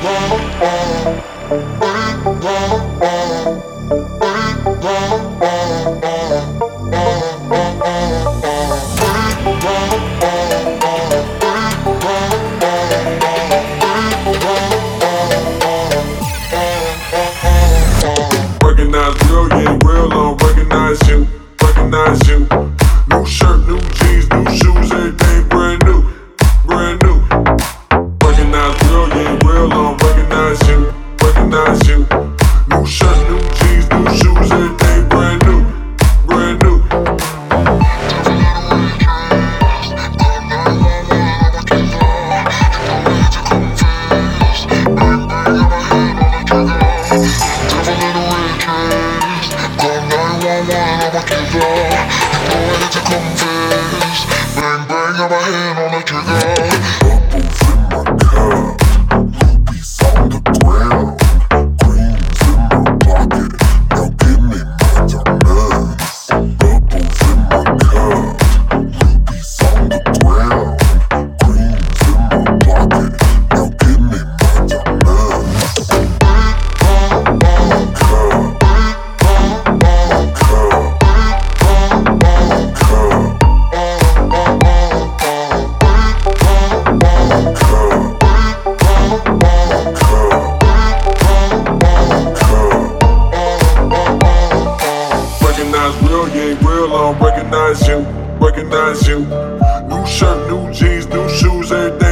Recognize real, you ain't real, I don't recognize you, recognize you. New shirt, new jeans, new shoes, everything brand new, brand new. Recognize real, you ain't real, I don't recognize you, recognize you. New shirt, new jeans, new shoes, everything brand new, brand new. Bang bang, got my hand on the trigger. Bubbles in my cup, rubies on the ground, greens in my pocket. Now give me my diamonds. Bubbles in my cup, rubies on the ground, greens in my pocket. Now give me my diamonds. My cup, my cup, my cup. Recognize real, you ain't real, I don't recognize you, recognize you. New shirt, new jeans, new shoes, everything